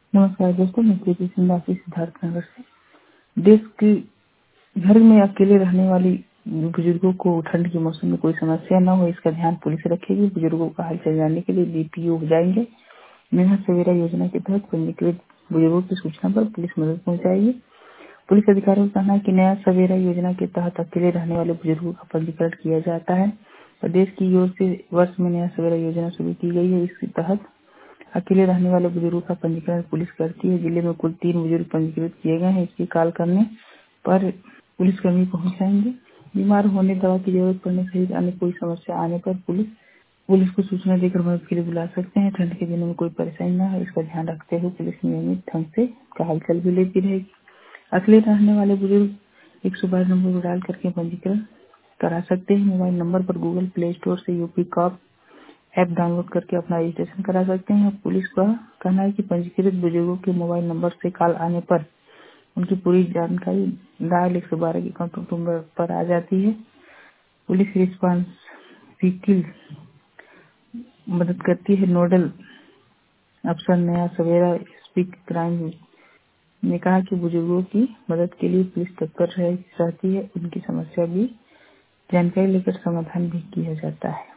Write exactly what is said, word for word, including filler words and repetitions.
नमस्कार दोस्तों, मैं प्रीति सिंह वासी सिद्धार्थ नगर से। देश के घर में अकेले रहने वाली बुजुर्गों को ठंड के मौसम में कोई समस्या न हो, इसका ध्यान पुलिस रखेगी। बुजुर्गों का हालचाल जानने के लिए बीपीओ हो जाएंगे। नेहा सवेरा योजना के तहत पंजीकृत बुजुर्गों की सूचना पर पुलिस मदद पहुंचाएगी। पुलिस अधिकारियों का कहना है कि नया सवेरा योजना के तहत अकेले रहने वाले बुजुर्गों का पंजीकरण किया जाता है। प्रदेश की ओर से वर्ष में नया सवेरा योजना शुरू की गई है। इसके तहत अकेले रहने वाले बुजुर्गों का पंजीकरण पुलिस करती है। जिले में कुल तीन बुजुर्ग पंजीकृत किए गए हैं। इसकी कॉल करने पर पुलिसकर्मी पहुंच जाएंगे। बीमार होने, दवा की जरूरत पड़ने सहित अन्य कोई समस्या आने पर पुलिस पुलिस को सूचना देकर मदद के लिए बुला सकते हैं। ठंड के दिनों में कोई परेशानी न हो, इसका ध्यान रखते हुए पुलिस नियमित ढंग से का हालचाल भी लेती रहेगी। अकेले रहने वाले बुजुर्ग एक सौ बारह नंबर पर डायल करके पंजीकरण करा सकते हैं। मोबाइल नंबर पर गूगल प्ले स्टोर से यूपी कॉप ऐप डाउनलोड करके अपना रजिस्ट्रेशन करा सकते हैं। पुलिस का कहना है कि पंजीकृत बुजुर्गों के मोबाइल नंबर से कॉल आने पर उनकी पूरी जानकारी डायल एक सौ बारह के कॉन्टैक्ट नंबर पर आ जाती है। पुलिस रिस्पांस व्हीकल मदद करती है। नोडल अफसर नया सवेरा स्पीक क्राइम ने कहा कि बुजुर्गों की मदद के लिए पुलिस तत्पर रह- रहती है। उनकी समस्या भी जानकारी लेकर समाधान भी किया जाता है।